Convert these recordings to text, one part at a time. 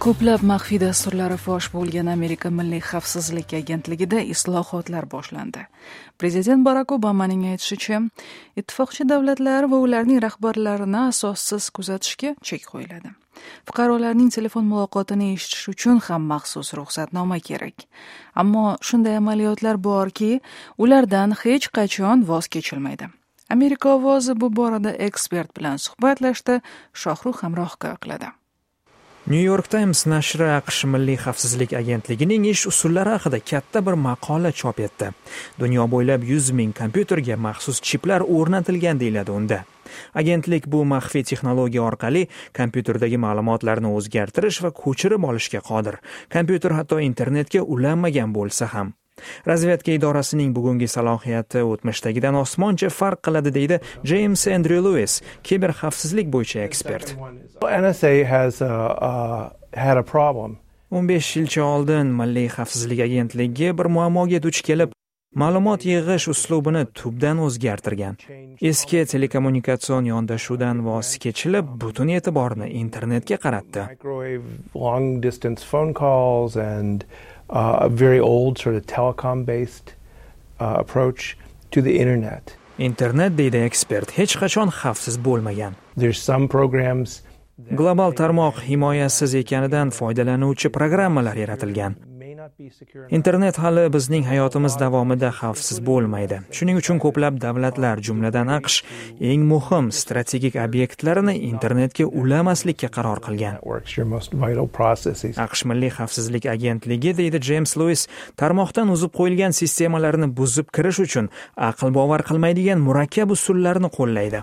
Ko'plab maxfiy dasturlari fosh bo'lgan Amerika Milliy xavfsizlik agentligida islohotlar boshlandi. Prezident Barack Obamaning aytishicha, ittifoqchi davlatlar va ularning rahbarlarini asossiz kuzatishga chek qo'yiladi. Fuqarolarning telefon muloqotini eshitish uchun ham maxsus ruxsatnoma kerak. Ammo shunday amaliyotlar borki, ulardan hech qachon voz kechilmaydi. Amerika ovozi bu borada ekspert bilan suhbatlashdi. Shohrux Hamrohga qiladi. New York Times nashri AQSh Milliy xavfsizlik agentligining ish usullari haqida katta bir maqola chop etdi. Dunyo bo'ylab 100 ming kompyuterga maxsus chiplar o'rnatilgan deyiladi unda. Agentlik bu maxfiy texnologiya orqali kompyuterdagi ma'lumotlarni o'zgartirish va ko'chirib olishga qodir. Kompyuter hatto internetga ulanmagan bo'lsa ham. Razvedka idorasining bugungi salohiyati o'tmishdagidan osmoncha farq qiladi deydi James Andrew Lewis, kiber xavfsizlik bo'yicha ekspert. NSA has had a problem. 15 yilcha oldin Milliy xavfsizlik agentligi bir muammoga duch kelib, ma'lumot yig'ish uslubini tubdan o'zgartirgan. Eski telekommunikatsion yondashuvdan voz kechilib, butun e'tiborni internetga qaratdi. Long distance phone calls and a very old sort of telecom-based approach to the internet. Internet, deydi ekspert, hech qachon xavfsiz bo'lmagan. There's some programs. Global tarmoq himoyasiz ekanidan foydalanuvchi programmalar yaratilgan. Internet hali bizning hayotimiz davomida xavfsiz bo'lmaydi. Shuning uchun ko'plab davlatlar, jumladan AQSh, eng muhim strategik obyektlarini internetga ulamaslikka qaror qilgan. AQSh Milliy xavfsizlik agentligi, deydi James Lewis, tarmoqdan uzib qo'yilgan sistemalarni buzib kirish uchun aql bovar qilmaydigan murakkab usullarni qo'llaydi.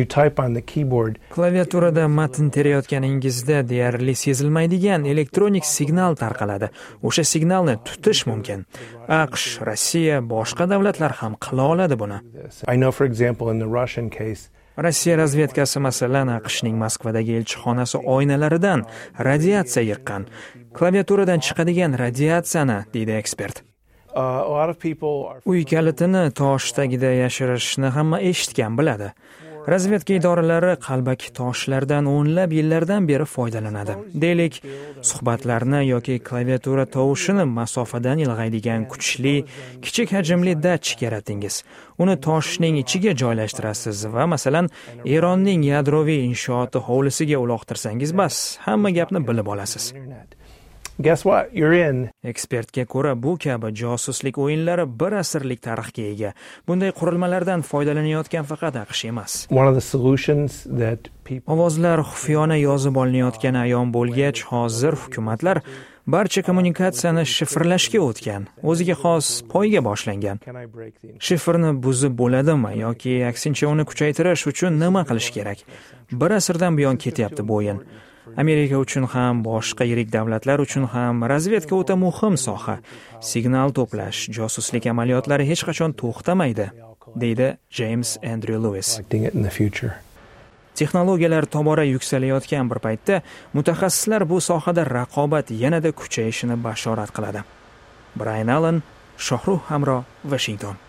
Klaviaturada matn terayotganingizda deyarli sezilmaydigan elektronik signal tarqaladi. O'sha signalni tutish mumkin. AQSh, Rossiya, boshqa davlatlar ham qila oladi buni. I know, for example, in the Russian case, Rossiya razvedkasi masalan AQShning Moskvadagi elchixonasi oynalaridan radiatsiya yiqqan. Klaviaturadan chiqadigan radiatsiyani, deydi ekspert. Uy kalitini tosh tagida yashirishni hamma eshitgan biladi. Razvedka idoralari qalbaki toshlardan o'nlab yillardan beri foydalanadi. Deylik, suhbatlarni yoki klaviatura tovushini masofadan ilg'aydigan kuchli, kichik hajmli datchik yaratingiz. Uni toshning ichiga joylashtirasiz va masalan, Eronning yadroviy inshooti hovlisiga uloqtirsangiz bas, hamma gapni bilib olasiz. Guess what? You're in. Ekspertga ko'ra, bu kabi josuslik o'yinlari bir asrlik tarixga ega. Bunday qurilmalardan foydalanayotgan faqat AQSh emas. One of the solutions that people Ovozlar xufiyona yozib olinayotgani ayon bo'lgach, hozir hukumatlar barcha kommunikatsiyani shifrlashga o'tgan. O'ziga xos poyga boshlangan. Shifrni buzib bo'ladimi yoki aksincha uni kuchaytirish uchun nima qilish kerak? Bir asrdan buyon ketyapti bu o'yin. Amerika uchun ham, boshqa yirik davlatlar uchun ham razvedka o'ta muhim soha. Signal to'plash, josuslik amaliyotlari hech qachon to'xtamaydi, deydi James Andrew Lewis. Texnologiyalar tobora yuksalayotgan bir paytda mutaxassislar bu sohada raqobat yanada kuchayishini bashorat qiladi. Brian Allen, Shohrux Hamroh, Washington.